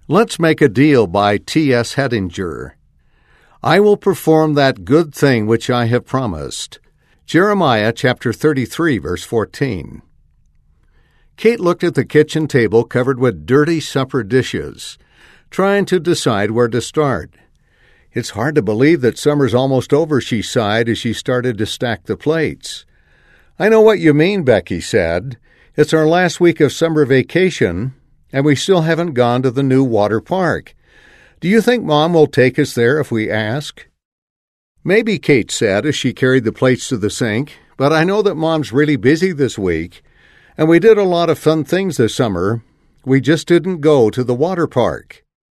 Let's Make a Deal by T.S. Hettinger. I will perform that good thing which I have promised. Jeremiah chapter 33, verse 14. Kate looked at the kitchen table covered with dirty supper dishes, trying to decide where to start. It's hard to believe that summer's almost over, she sighed as she started to stack the plates. I know what you mean, Becky said. It's our last week of summer vacation, and we still haven't gone to the new water park. Do you think Mom will take us there if we ask? Maybe, Kate said as she carried the plates to the sink, but I know that Mom's really busy this week, and we did a lot of fun things this summer. We just didn't go to the water park.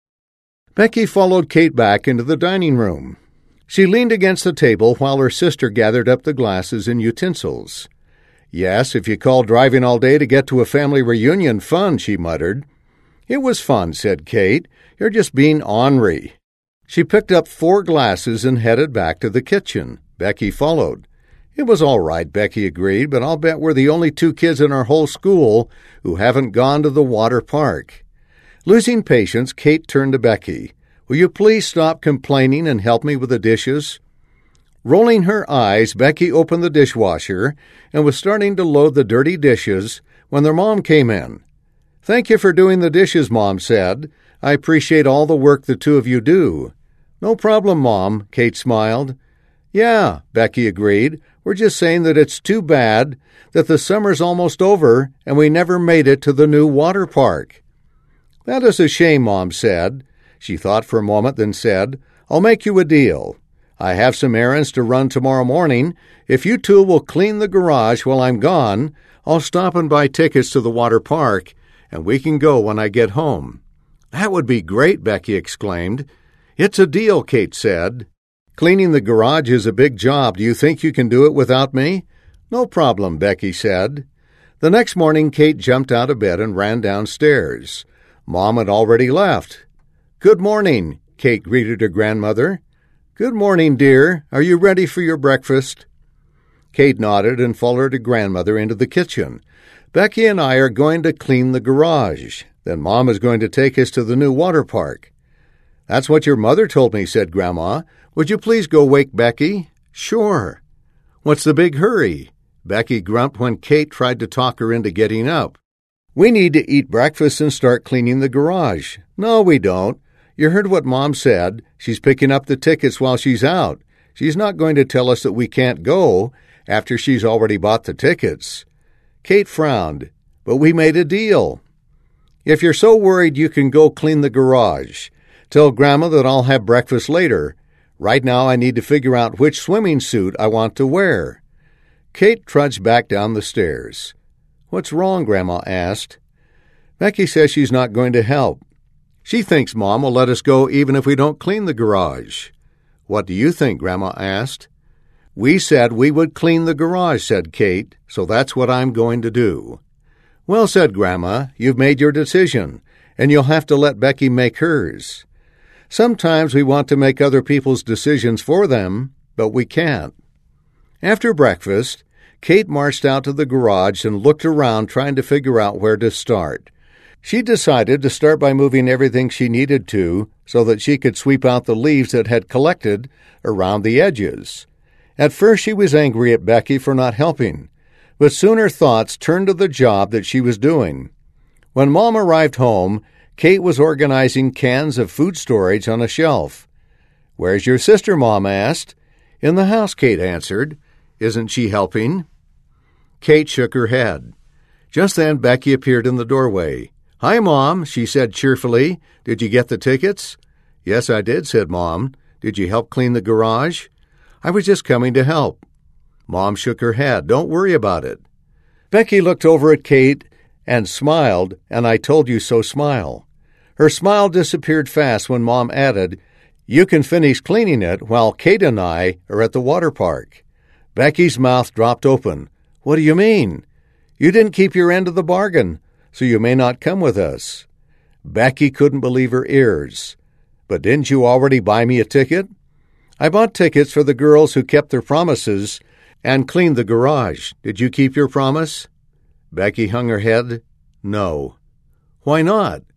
Becky followed Kate back into the dining room. She leaned against the table while her sister gathered up the glasses and utensils. Yes, if you call driving all day to get to a family reunion fun, she muttered. It was fun, said Kate. You're just being ornery. She picked up 4 glasses and headed back to the kitchen. Becky followed. It was all right, Becky agreed, but I'll bet we're the only 2 kids in our whole school who haven't gone to the water park. Losing patience, Kate turned to Becky. Will you please stop complaining and help me with the dishes? Rolling her eyes, Becky opened the dishwasher and was starting to load the dirty dishes when their mom came in. Thank you for doing the dishes, Mom said. I appreciate all the work the 2 of you do. No problem, Mom, Kate smiled. Yeah, Becky agreed. We're just saying that it's too bad that the summer's almost over and we never made it to the new water park. That is a shame, Mom said. She thought for a moment, then said, I'll make you a deal. I have some errands to run tomorrow morning. If you 2 will clean the garage while I'm gone, I'll stop and buy tickets to the water park, and we can go when I get home. That would be great, Becky exclaimed. It's a deal, Kate said. Cleaning the garage is a big job. Do you think you can do it without me? No problem, Becky said. The next morning, Kate jumped out of bed and ran downstairs. Mom had already left. Good morning, Kate greeted her grandmother. Good morning, dear. Are you ready for your breakfast? Kate nodded and followed her grandmother into the kitchen. Becky and I are going to clean the garage. Then Mom is going to take us to the new water park. That's what your mother told me, said Grandma. Would you please go wake Becky? Sure. What's the big hurry? Becky grumped when Kate tried to talk her into getting up. We need to eat breakfast and start cleaning the garage. No, we don't. You heard what Mom said. She's picking up the tickets while she's out. She's not going to tell us that we can't go after she's already bought the tickets. Kate frowned. But we made a deal. If you're so worried, you can go clean the garage. Tell Grandma that I'll have breakfast later. Right now I need to figure out which swimming suit I want to wear. Kate trudged back down the stairs. What's wrong? Grandma asked. Becky says she's not going to help. She thinks Mom will let us go even if we don't clean the garage. What do you think? Grandma asked. We said we would clean the garage, said Kate, so that's what I'm going to do. Well, said Grandma, you've made your decision, and you'll have to let Becky make hers. Sometimes we want to make other people's decisions for them, but we can't. After breakfast, Kate marched out to the garage and looked around trying to figure out where to start. She decided to start by moving everything she needed to so that she could sweep out the leaves that had collected around the edges. At first she was angry at Becky for not helping, but soon her thoughts turned to the job that she was doing. When Mom arrived home, Kate was organizing cans of food storage on a shelf. Where's your sister? Mom asked. In the house, Kate answered. Isn't she helping? Kate shook her head. Just then Becky appeared in the doorway. Hi, Mom, she said cheerfully. Did you get the tickets? Yes, I did, said Mom. Did you help clean the garage? I was just coming to help. Mom shook her head. Don't worry about it. Becky looked over at Kate and smiled, and I told you so smile. Her smile disappeared fast when Mom added, You can finish cleaning it while Kate and I are at the water park. Becky's mouth dropped open. What do you mean? You didn't keep your end of the bargain, so you may not come with us. Becky couldn't believe her ears. But didn't you already buy me a ticket? I bought tickets for the girls who kept their promises and cleaned the garage. Did you keep your promise? Becky hung her head. No. Why not?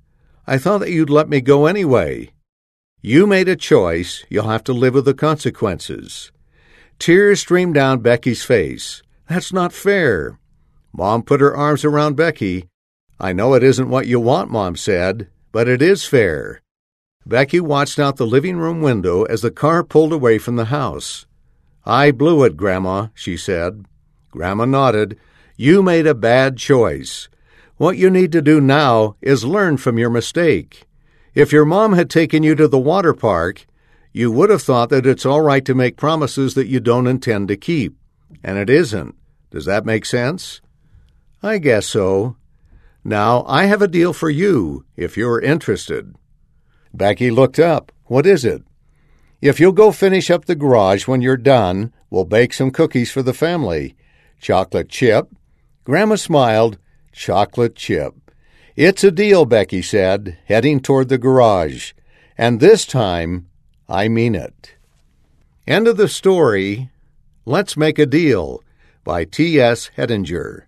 I thought that you'd let me go anyway. You made a choice. You'll have to live with the consequences. Tears streamed down Becky's face. That's not fair. Mom put her arms around Becky. I know it isn't what you want, Mom said, but it is fair. Becky watched out the living room window as the car pulled away from the house. I blew it, Grandma, she said. Grandma nodded. You made a bad choice. What you need to do now is learn from your mistake. If your mom had taken you to the water park, you would have thought that it's all right to make promises that you don't intend to keep. And it isn't. Does that make sense? I guess so. Now, I have a deal for you, if you're interested. Becky looked up. What is it? If you'll go finish up the garage when you're done, we'll bake some cookies for the family. Chocolate chip? Grandma smiled. Chocolate chip. It's a deal, Becky said, heading toward the garage. And this time, I mean it. End of the story. Let's Make a Deal by T.S. Hettinger.